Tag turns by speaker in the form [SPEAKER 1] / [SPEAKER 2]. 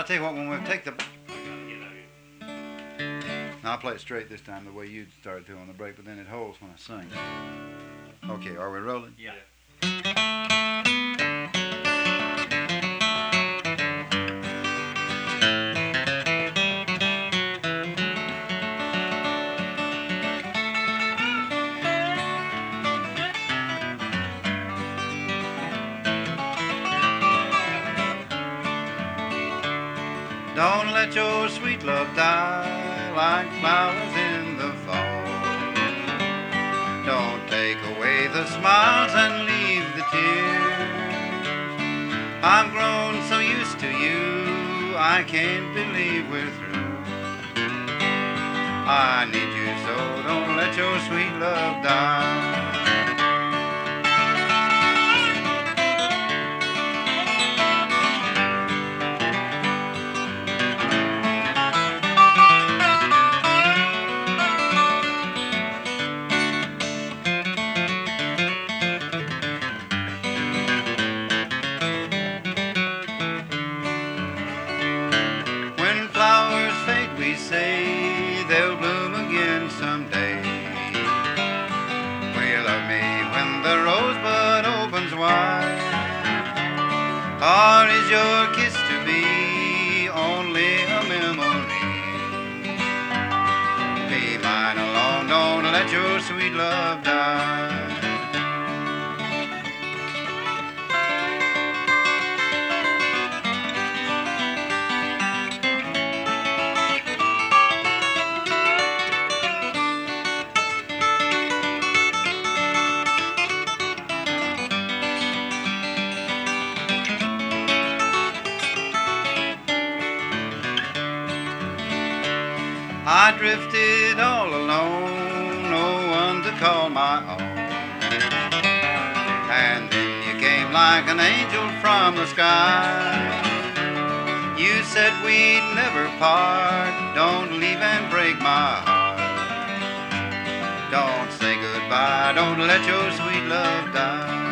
[SPEAKER 1] I'll tell you what, when we take the... Now, I'll play it straight this time, the way you started to on the break, but then it holds when I sing. Okay, are we rolling?
[SPEAKER 2] Yeah.
[SPEAKER 1] Don't let your sweet love die like flowers in the fall. Don't take away the smiles and leave the tears. I'm grown so used to you, I can't believe we're through. I need you so, don't let your sweet love die. We say they'll bloom again someday. Will you love me when the rosebud opens wide? Or is your kiss to be only a memory? Be mine alone, don't let your sweet love die. I drifted all alone, no one to call my own. And then you came like an angel from the sky. You said we'd never part, don't leave and break my heart. Don't say goodbye, don't let your sweet love die.